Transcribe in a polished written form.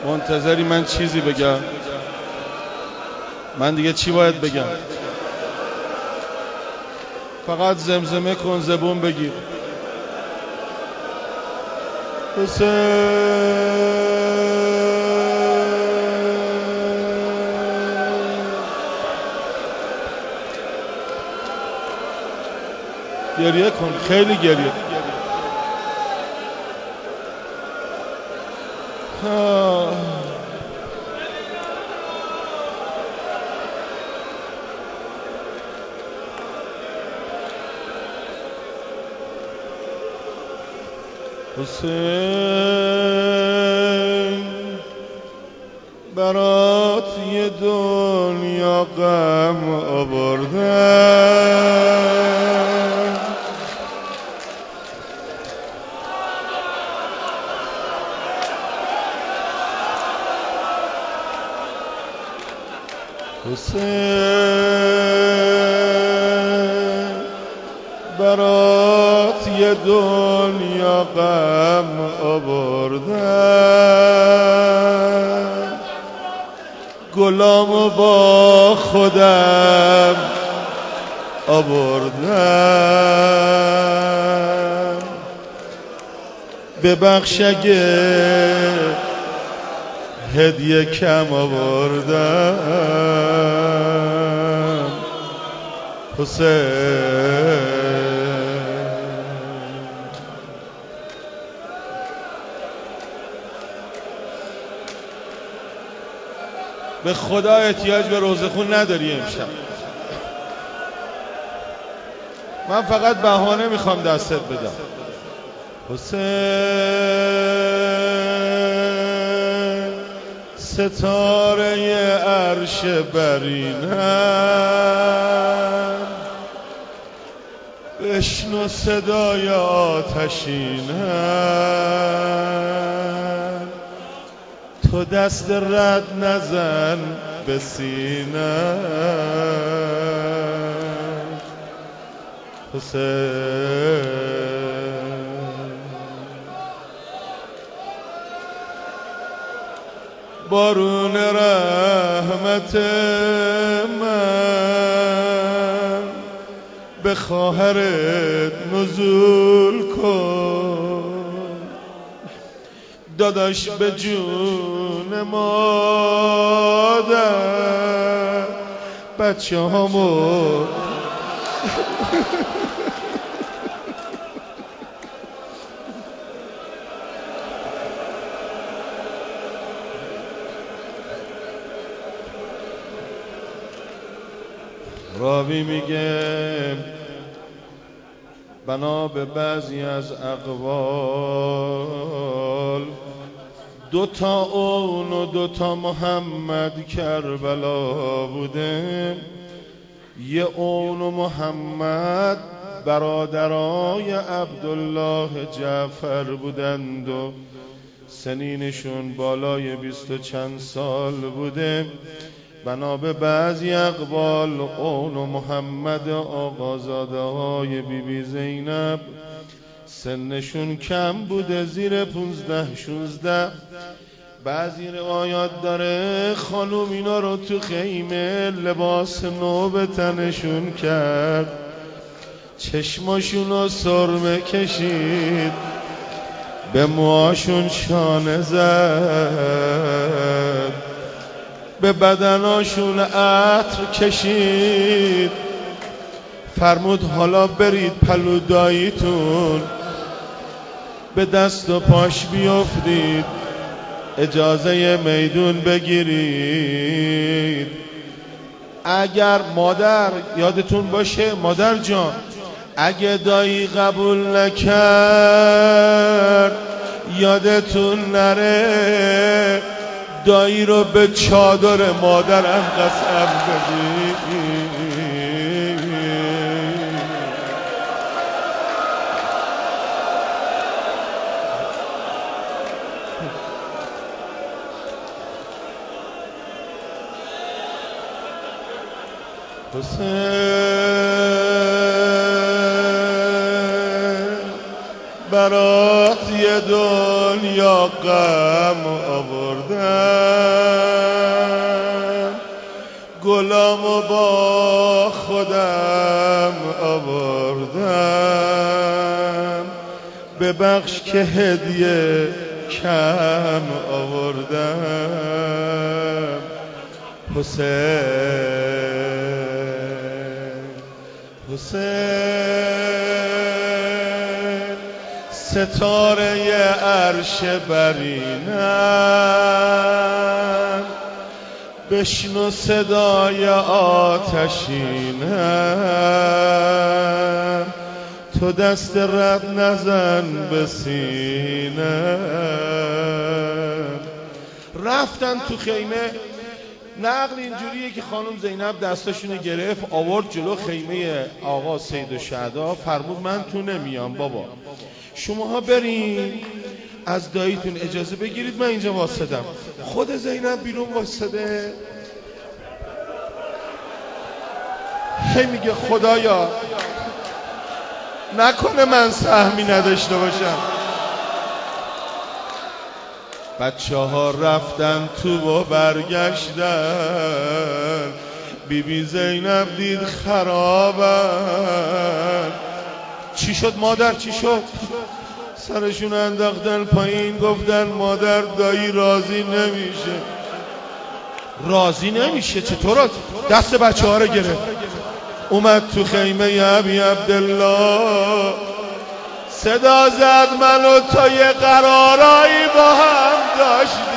منتظری من چیزی بگم؟ من دیگه چی باید بگم؟ فقط زمزمه کن، زبون بگیر. حسین گریه کن، خیلی گریه. حسین برات یه دنیا غم آوردم، حسین برات یه دنیا غم آوردم، گلامو با خودم آوردم، ببخش اگه هدیه کم آوردم. حسین به خدا احتیاج به روزه خون نداری امشب. من فقط بهانه میخوام دستت بدم. حسین ستاره عرش برینم، بشنو صدای آتشینم، تو دست رد نزن به سینم. حسین بارون رحمت من به خواهرت نزول کن، داداش به جون مادر بچه همو راوی میگه بنا به بعضی از اقوال 2 اون و 2 محمد کربلا بوده. یه اون و محمد برادرای عبدالله جعفر بودند و سنینشون بالای 20 و چند سال بوده. بنا به بعضی اقوال اون و محمد آقازاده های بی بی زینب سنشون کم بوده، زیر 15-16. بعضی روایات داره خانوم اینا رو تو خیمه لباس نو به تنشون کرد، چشماشون رو سرمه کشید، به موهاشون شانه زد، به بدناشون عطر کشید، فرمود حالا برید پلوداییتون به دست و پاش بیافتید، اجازه میدون بگیرید. اگر مادر یادتون باشه، مادر جان اگه دایی قبول نکرد یادتون نره دایی رو به چادر مادرم قسم بدید. حسین برای وقتی دنیا غم آوردم گلامو با خودم آوردم ببخش که هدیه کم آوردم حسین ستاره عرش برینم بشنو صدای آتشینم تو دست رد نزن به سینم. رفتن تو خیمه. نقل اینجوریه که خانم زینب دستاشونو گرفت آورد جلو خیمه آقا سید الشهدا، فرمود من تو نمیام بابا، شماها برین از داییتون اجازه بگیرید من اینجا واسدم. خود زینب بیرون واسده هی میگه خدایا نکنه من سهمی نداشته باشم. بچه ها رفتن تو و برگشتن، بیبی زینب دید خرابن. چی شد مادر چی شد؟ سرشون انداختن پایین گفتن مادر دایی راضی نمیشه. راضی نمیشه؟ چطور؟ دست بچه ها رو گرفت اومد تو خیمه ابی عبدالله صدا زد من و تو یه قرارایی با هم داشتیم.